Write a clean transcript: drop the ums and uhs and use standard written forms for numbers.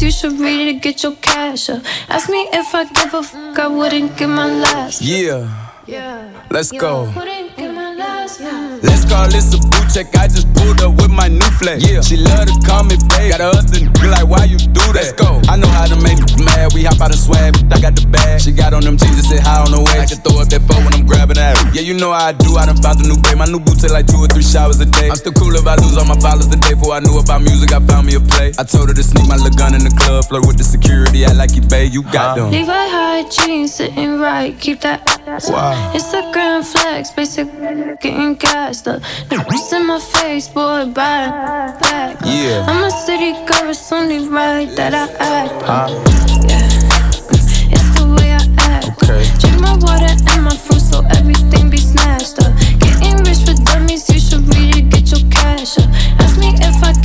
you should read it, get your cash up. Ask me if I give a fuck, I wouldn't give my last. Yeah, let's go. Wouldn't give my last. Let's call this a boot check. I just pulled up with my new flex. Yeah, she love to call me babe. Got her husband be like, why you do that? Let's go. I know how to make me mad. We hop out and swag. I got the bag. She got on them jeans and said high on the way. I can throw up that phone when I'm grabbing that. Yeah, you know how I do. I done found a new babe. My new boots take like 2 or 3 showers a day. I'm still cool if I lose all my followers the day before I knew about music. I found me a play. I told her to sneak my little gun in the club. Flirt with the security. Act like you babe. You got them. Levi high jeans sitting right. Keep that ass up. Instagram flex. Basic getting gassed up. It's in my face, boy, back. Yeah. I'm a city girl, it's only right that I act. Yeah. It's the way I act. Okay. Drink my water and my fruit so everything be snatched up. Getting rich for dummies, you should read it, get your cash up. Ask me if I